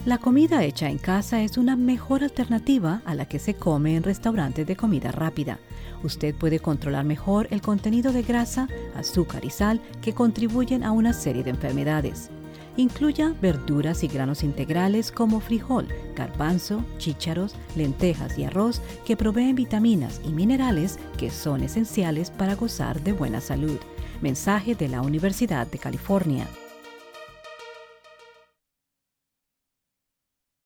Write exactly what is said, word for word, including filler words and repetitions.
La comida hecha en casa es una mejor alternativa a la que se come en restaurantes de comida rápida. Usted puede controlar mejor el contenido de grasa, azúcar y sal que contribuyen a una serie de enfermedades. Incluya verduras y granos integrales como frijol, garbanzo, chícharos, lentejas y arroz que proveen vitaminas y minerales que son esenciales para gozar de buena salud. Mensaje de la Universidad de California.